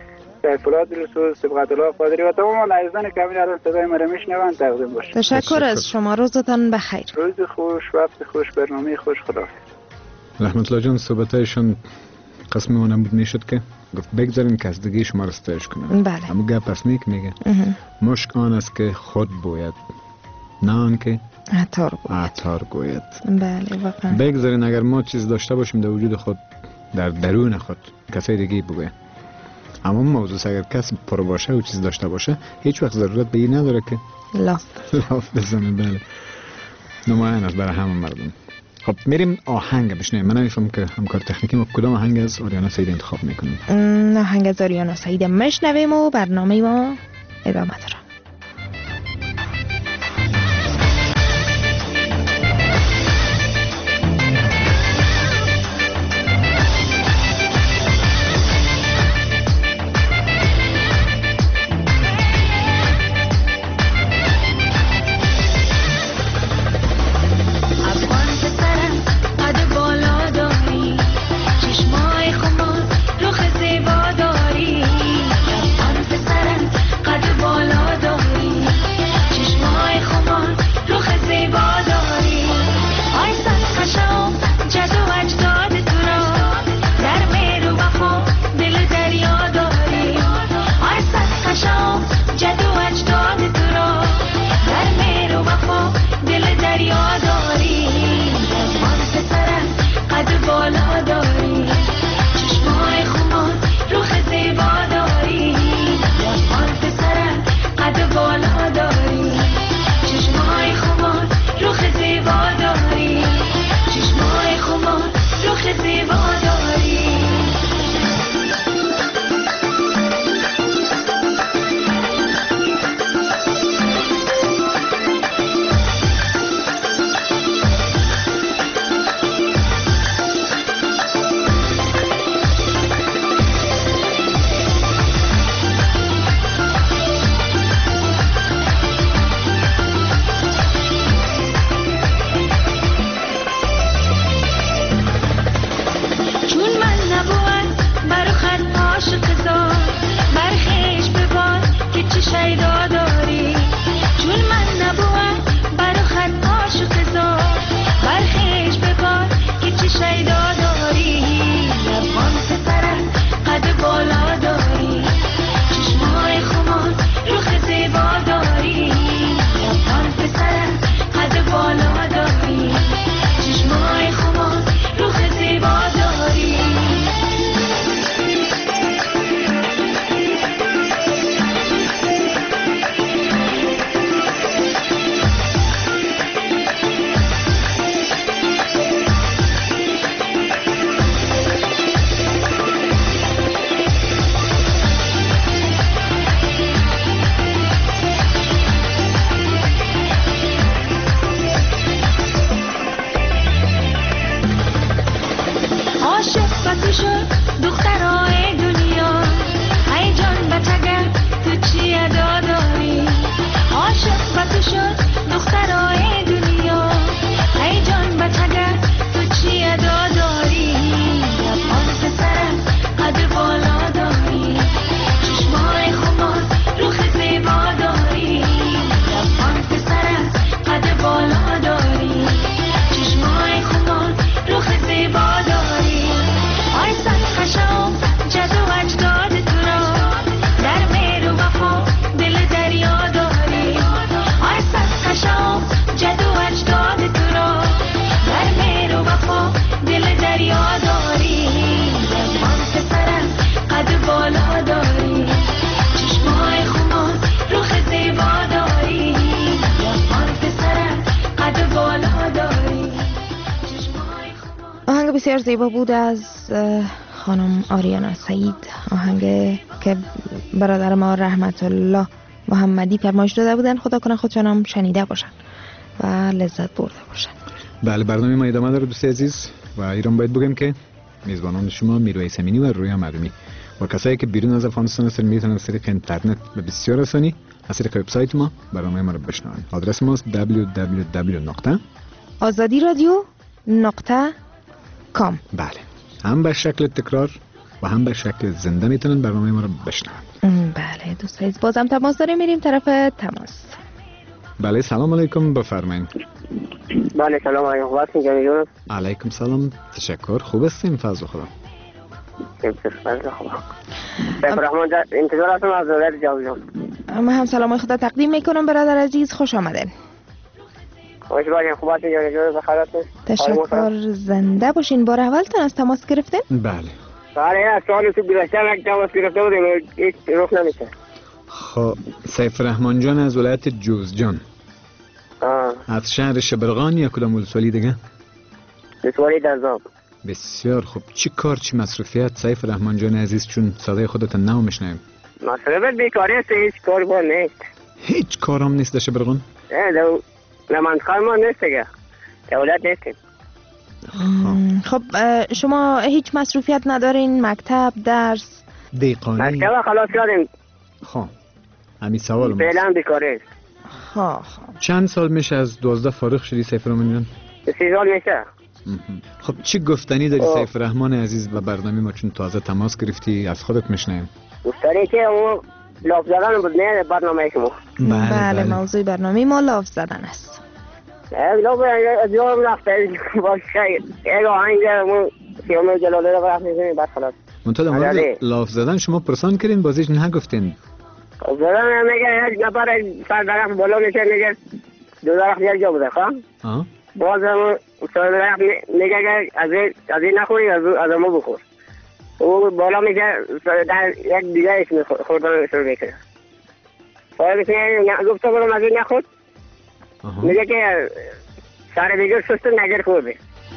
سیفالله دلسوز، سبقت الله قادری و تمام عزیزان که همین الان صدای ما را میشنوند تقدیم باشه. تشکر از شما، روزتان بخیر. روز خوش، وقت خوش، برنامه خوش. خدا. رحمت الله جان صحبتایشان قسم ما نبود میشد که گفت بگذاریم که از دیگه شما را ستایش کنم. بله. اما گپ پس میگه مشک آن است که خود بوید، نه آن که عطار گوید. بله واقعا. بگذارین اگر ما چیز داشته باشیم در وجود خود، در درون خود، کسای دیگه بگوید. اما موضوع اگر کسی پر باشه و چیز داشته باشه، هیچ وقت ضرورت به این نداره که لاف بزنه. بله، نمایان است برای همه مردم. خب میریم آهنگ بشنویم. من نمیفهم که همکار تکنیکی ما کدام آهنگ از آریانا سعید انتخاب میکنیم. آهنگ از آریانا سعید میشنویم و برنامه ما ادامه داره. بسیار زیبا بود از خانم آریانا سعید، آهنگ که برادر ما رحمت الله محمدی فرمایش داده بودن. خدا کنه خودشان هم شنیده باشن و لذت برده باشن. بله، برنامه ما ادامه داره دوست عزیز و ایران باید بگم که میزبانان شما میرویس امینی و رویا معلومی و کسایی که بیرون از افغانستان هستن میتونن از طریق اینترنت به بسیار آسانی از طریق وبسایت ما برنامه ما رو بشنوند. آدرس ما www.azadiradio.com. بله، هم به شکل تکرار و هم به شکل زنده میتونن برنامه ما رو بشنون. بله دوست عزیز، بازم تماس داریم، میریم طرف تماس. بله سلام علیکم، بفرمایید. بله سلام علیکم، خوب هستین جان؟ علیکم سلام، تشکر، خوب هستیم فضل خدا. سیف رحمان جان انتظار هستم از دولت جاوید جان. من هم سلام خدا تقدیم میکنم برادر عزیز، خوش آمدین. خوش باشین، خوب هستین جان؟ بخیر هستین؟ تشکر، زنده باشین. بار اولتون از تماس گرفتین؟ بله از سال تو گذشته یک تماس گرفته بودیم، هیچ رخ نمیشه. خب سیف رحمان جان از ولایت جوزجان، از شهر شبرغان یا کدام ولسوالی دیگه؟ ولسوالی درزاب. بسیار خوب. چی کار چی مصروفیت سیف رحمان جان عزیز، چون صدای خودت نو میشنویم؟ مصروفیت بیکاری است، هیچ کار با نیست. هیچ کارم نیست در شبرغان؟ نه منطقه ما نیست دیگه، دولت نیستیم. خب شما هیچ مصروفیت ندارین؟ مکتب، درس؟ دیقانی؟ مکتب خلاص کردیم. خب همین سوال فعلا بیکاری است. خب چند سال میشه از 12 فارغ شدی سیف رحمان جان؟ 3 سال میشه. خب چی گفتنی داری سیف رحمان عزیز به برنامه ما، چون تازه تماس گرفتی از خودت میشنیم؟ گفتنی که اون لاف زدن بود، نه برنامه شما. بله موضوع برنامه ما لاف زدن است. لاف از یارم رفته باشه یک آهنگ سیامه جلاله رو رفت میزنیم بعد خلاص. منطقه مورد لاف زدن شما پرسان کردین بازیش نه گفتین؟ زدن میگه یک نفر سر درخت بالا میشه، میگه دو درخت یک جا بوده. خب باز هم سر درخت میگه از این نخوری از ما بخور. او بالا میگه در یک دیگه ایش خوردن شروع میکنه. باید میگه گفته برم از این نخورد، میگه که سر دیگر سست نگر خورده.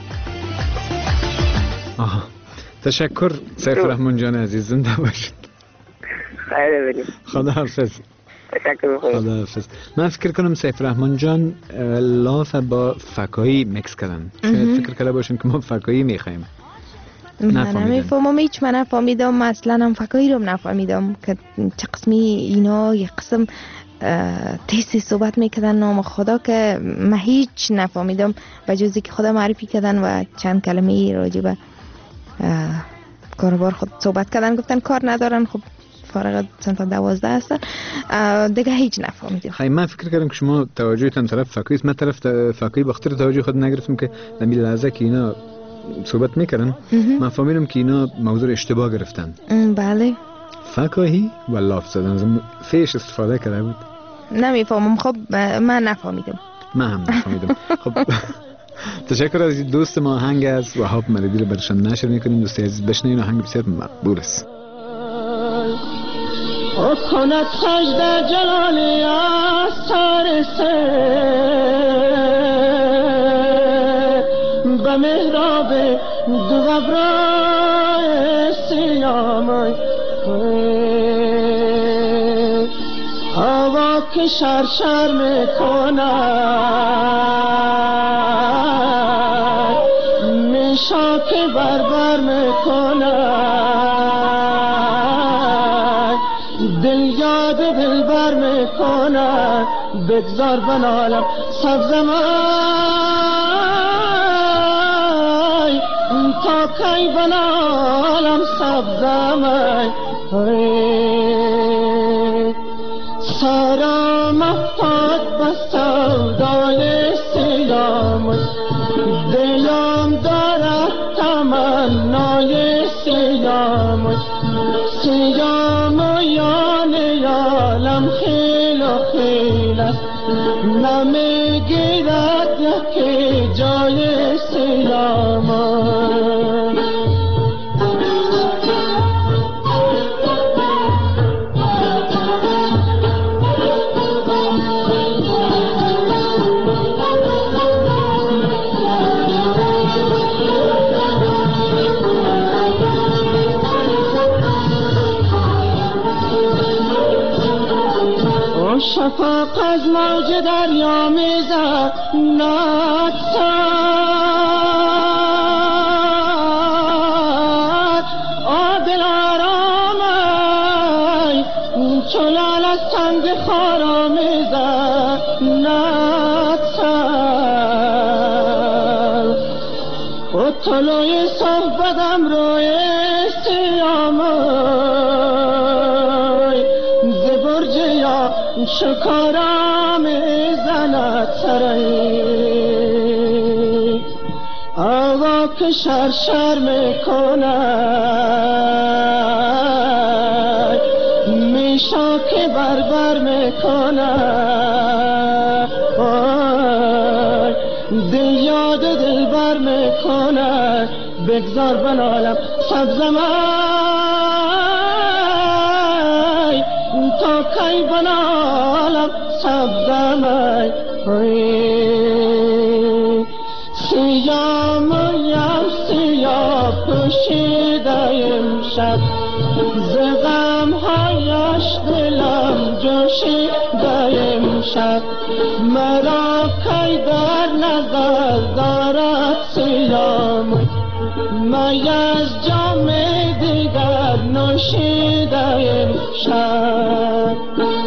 تشکر سیف رحمان جان عزیز، زنده باشید. خیلی بینید. خدا حافظ. تشکر. خدا حافظ. من فکر کنم سیف رحمان جان لاف با فکایی میکس کردن. شاید فکر کرده باشین که ما فکایی میخوایم. نمیفهمم، هیچ من نفهمیدم، اصلا هم فکایی رو نفهمیدم که چه قسمی اینا یک قسم تیسی صحبت میکردن نام خدا که من هیچ نفهمیدم، به جزی که خدا معرفی کردن و چند کلمه راجع به کاروبار خود صحبت کردن، گفتن کار ندارن. خب فارغ صنف 12 هستن دیگه، هیچ نفهمیدیم. خیلی من فکر کردم که شما توجهتان طرف فکایی است، من طرف فکایی بخاطر توجه خود نگرفتم که در این لحظه که اینا صحبت میکردن من فهمیدم که اینا موضوع اشتباه گرفتن. بله فکاهی و لاف زدن فیش استفاده کرده بود. نمیفهمم. خب من نفهمیدم. من هم نفهمیدم. خب تشکر از دوست ما آهنگ از وهاب ملدی رو برشان نشر میکنیم. دوست عزیز بشنوین، آهنگ بسیار مقبول است. کند سجده جلالی از سر به محراب دو غبرای سیامای هوا که شرشر میکند میشا که بربر میکند دل یاد دل بر میکند بگذار بنالم سبزمای تا کی بنالم سبزمای سرم افتاد به سودای سیامای دلم دارد تمنای سیامای سیامایان یالم خیل و خیل است نمیگیرد یکی جای سیامای شفاق از موج دریا میزد نتسد آدل آرامای چلال از سنگ خارا میزد نتسد و طلوی صحبتم روی سیاه شکارا میزند سرایی هوا که شرشر میکند میشا که بربر میکند دل یاد دلبر میکند بگذار بنالم سبزمای تا کی بنالم سبزمای سیاه مویم سیاه پوشیده امشب ز غمهایش دلم جوشیده امشب مرا کی در نظر دارد سیاه موی می از جام دیگر نوشیده امشب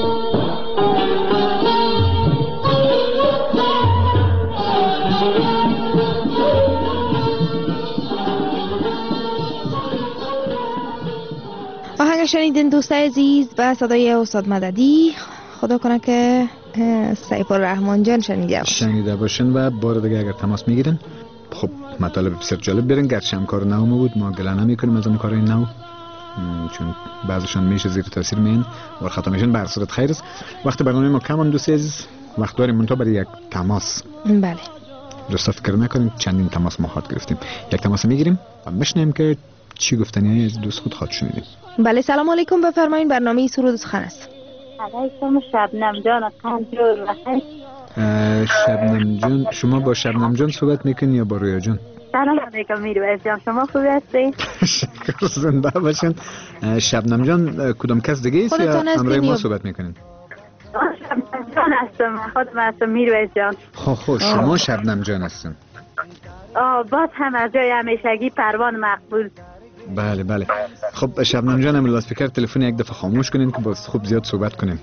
آهنگ شنیدین دوستای عزیز به صدای استاد مددی. خدا کنه که سیف الرحمن جان شنیده باشن و بار دیگه اگر تماس میگیرن خب مطالب بسیار جالب بیارن. گرچه هم کار نو بود ما گله نمیکنیم از اون کارهای نو چون بعضشان میشه زیر تاثیر میان و خطا میشن. بر صورت خیر است. وقت برنامه ما کم دوستای عزیز وقت داریم منتها برای یک تماس. بله درست فکر نکنیم چندین تماس ما خواهد گرفتیم. یک تماس میگیریم و میشنیم که چی گفتنی از دوست خود خواهد شنیدیم. بله سلام علیکم بفرمایید برنامه سرود سخن است. علیکم شبنم جان قنجور بخیر. شبنم جان شما با شبنم جان صحبت میکنی یا با رویا جان؟ سلام علیکم میرویس جان شما خوبی هستی؟ شکر زنده باشین. شبنم جان کدام کس دیگه است یا همراه ما صحبت میکنین؟ شبنم جان هستم خودم هستم میرویس جان. خب شما شبنم جان هستین. باز هم از جای همیشگی پروان مقبول. بله خب شبنم جان هم لاسپیکر تلفن یک دفعه خاموش کنین که باز خوب زیاد صحبت کنیم.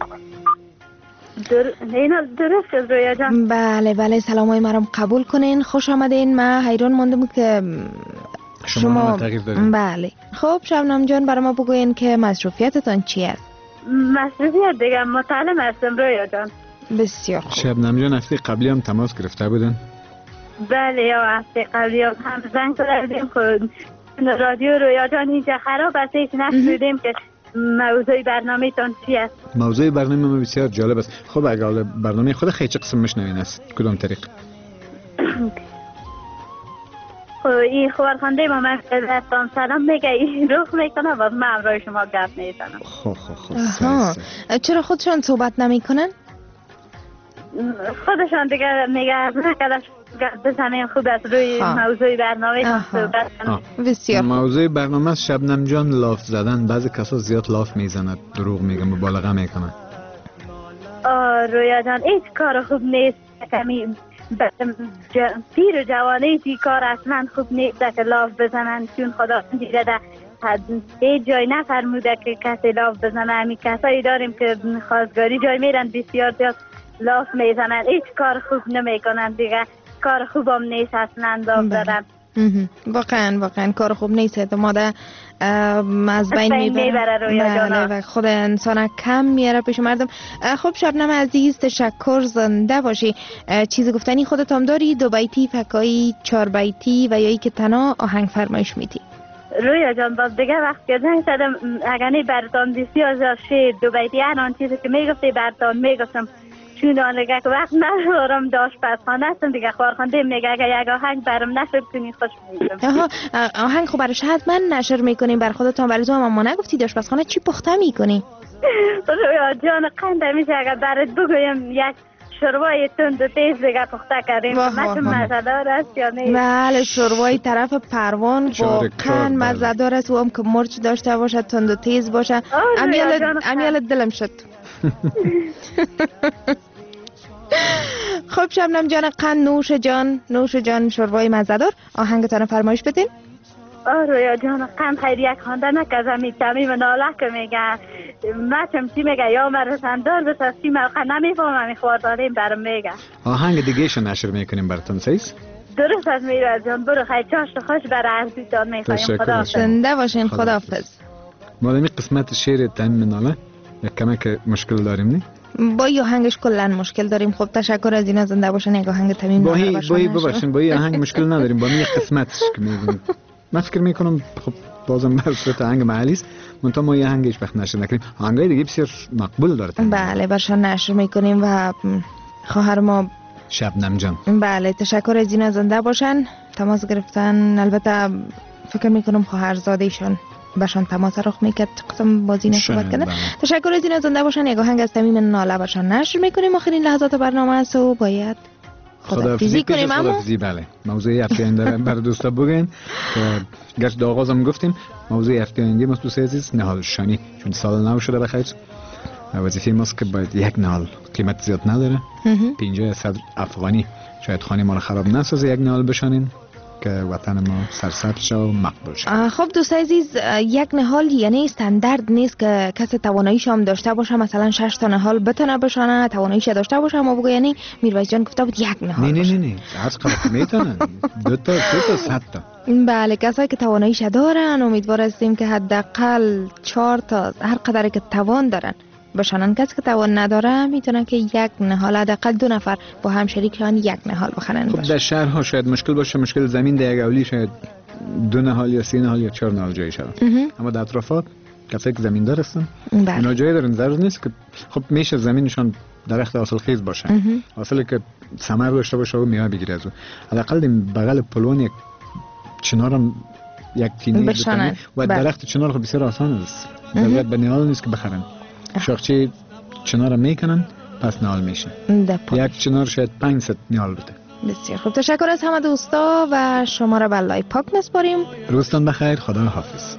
اینا درست شد رویا جان. بله سلامای مرام قبول کنین. خوش آمدین. من حیران ماندم که شما تغییر دارین. بله خب شبنم جان برای ما بگوین که مصروفیتتان چی است؟ مصروفیت دیگه مطالعه هستم رویا جان. بسیار خوب. شبنم جان هفته قبلی هم تماس گرفته بودن؟ بله یا هفته قبلی هم زنگ کردیم خود رادیو رویا جان اینجا خراب است هیچ نشنیدیم که موضوع برنامه تان چی است. موضوع برنامه ما بسیار جالب است. خب اگر برنامه خود خیلی چه قسم میشنوین است کدام طریق؟ خب این خبرخوانده ما من دستان سلام میگه این روح میکنه و من امرای شما گپ میزنم. خب چرا خودشان صحبت نمیکنن؟ خودشان دیگه میگه نکدش بزنیم خوب است روی موضوع برنامه صحبت کنیم. بسیار موضوع برنامه شبنم جان لاف زدن. بعضی کسا زیاد لاف میزند دروغ میگه مبالغه میکنه. رویا جان این کار خوب نیست. کمی پیر و جوانه این کار اصلا خوب نیست که لاف بزنن چون خدا دیده هیچ جای نفرموده که کسی لاف بزنه. همین کسایی داریم که خواستگاری جای میرن بسیار زیاد لاف میزنن. هیچ کار خوب نمیکنن دیگه. کار خوبم نیست اصلا لاف زدن. واقعا کار خوب نیست. ماده از بین میبره و خود انسان کم میاره پیش مردم. خب شبنم عزیز تشکر زنده باشی. چیز گفتنی خودت هم داری؟ 2 بیتی فکایی 4 بیتی و یا ای که تنها آهنگ فرمایش میدی؟ رویا جان باز دیگه وقت که زنگ زدم اگه برتان بسیار زیاد شیر 2 بیتی هر چیزی که میگفتی برتان میگفتم چون آنگه که وقت ندارم داشت پسخانه هستم دیگه خواهرخانده میگه اگه یک آهنگ برم نشر کنی خوش میشم. آهنگ خب برش حتما نشر میکنیم بر خودتان. برای تو هم اما نگفتی داشت پسخانه چی پخته میکنی؟ رویا جان قنده میشه اگر برات بگویم یک شروای تند و تیز دیگه پخته کردیم. مثل مزدار است یا نه؟ بله شروای طرف پروان واقعا مزدار است و هم که مرچ داشته باشه تند و تیز باشه. امیال دلم شد. خب شبنم جان قند نوش جان شروای مزدار آهنگتان فرمایش بدین. رویا جان قند خیلی یک خانده نکزم این تمیم ناله که میگه مچم چی میگه یا مرسندار بسا سی موقع نمیفهم خوارداریم برم میگه. آهنگ دیگه شو نشر میکنیم براتون سیز؟ درست از میرویس جان برو خیلی چاشت خوش برای عزیزان میخوایم. خدا زنده باشین. خداحافظ. ما دمی قسمت شعر تمیم ناله یک کمک مشکل داریم نی؟ با این آهنگش کلا مشکل داریم. خب تشکر از اینا، زنده باشن. یک آهنگ تمیم با این آهنگ مشکل نداریم، با این قسمتش که میگم من فکر میکنم خب بازم بر صورت آهنگ محلی است، منتها ما یه آهنگش وقت نشر نکنیم. آهنگای دیگه بسیار مقبول داره. بله برشان نشر میکنیم و خواهر ما شبنم جان. بله تشکر از اینا، زنده باشن. تماس گرفتن البته فکر میکنم خواهرزاده ایشان باشن تماس رخ میکرد قسم بازی نصحبت کنه. تشکر از اینا، زنده باشن. یک آهنگ از تمیم ناله برشان نشر میکنیم. آخرین لحظات برنامه است و باید خداحافظی کنیم. اما بله موضوع هفته آینده برای دوستا بگین. گرچه در آغازم گفتیم موضوع هفته آینده ما دوست عزیز نهال شانی، چون سال نو شده بخیر وظیفه ماست که باید یک نهال قیمت زیاد نداره 500 افغانی شاید خانه ما رو خراب نسازه، یک نهال بشانین که وطن ما سرسبز شه و مقبول شه. خب دوست عزیز، یک نهال یعنی استاندارد نیست که کسی تواناییش هم داشته باشه مثلا 6 تا نهال بتونه بشانه، تواناییش داشته باشه. ما بگو یعنی میرویس جان گفته بود یک نهال. نه هر قدر میتونن 2 تا 100 تا. بله کسایی که تواناییش دارن امیدوار هستیم که حداقل 4 تا هر قدری که توان دارن بشانن. کسی که توان نداره میتونه که یک نهال حداقل 2 نفر با هم شریکان یک نهال بخرن. خب در شهرها شاید مشکل باشه، مشکل زمین در یک اولی شاید 2 نهال یا 3 نهال یا 4 نهال جای شود. اما در اطرافات کسایی که زمیندار هستن اونا جای دارن، ضرور نیست که خب میشه زمینشون درخت حاصل خیز باشه، حاصلی که ثمر داشته باشه و میوه بگیره از اون. حداقل این بغل پلون یک چنارم یک تینی بتونه و درخت چنار خب بسیار آسان است، ضرورت به نهال نیست که بخرن. شاخچه چنار میکنن پس نهال میشه. یک چنار شاید 500 نهال بده. بسیار خوب، تشکر از همه دوستا و شما را به الله پاک میسپاریم. روزتان بخیر، خدا حافظ.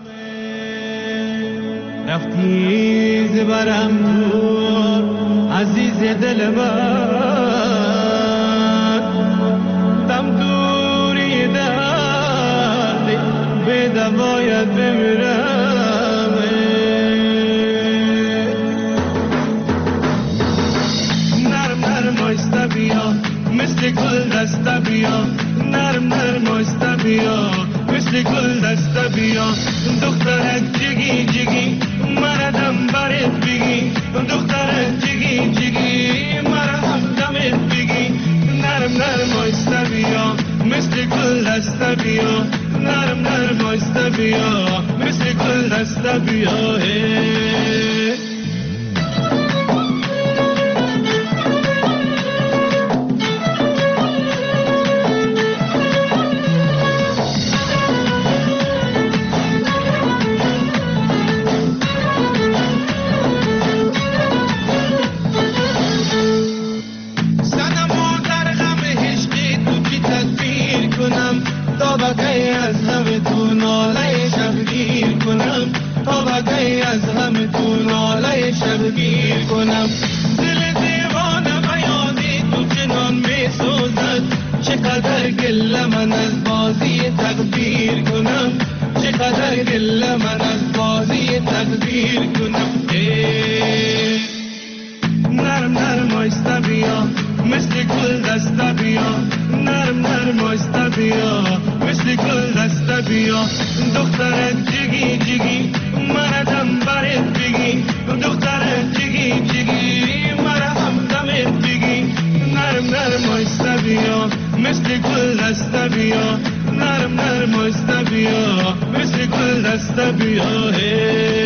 رفتی زبرم دور عزیز دل من، دم دوری دردی به دوایت بمیرم. نرم نرم آیسته بیا مثل گل دسته بیا، نرم نرم آیسته بیا مثل گل دسته بیا. دخترک جگی جگی مردم برت بگی، دخترک جگی جگی مرهم دمت بگی. نرم نرم آیسته بیا مثل گل دسته بیا، نرم نرم آیسته بیا مثل گل دسته بیا. از همه تو ناله شبگیر کنم. دل دیوانه بیادی تو چنان می سوزد، چقدر گله من از بازی تقدیر کنم، چقدر گله من از بازی تقدیر کنم. نرم نرم آیسته بیا مثل گل دسته بیا، نرم نرم آیسته بیا مثل گل دسته بیا. دخترک جگی جگی مردم برت بگی، دخترک جگی جگی مرهم دمت بگی. نرم نرم آیسته بیا مثل گل دسته بیا، نرم نرم آیسته بیا مثل گل دسته بیا.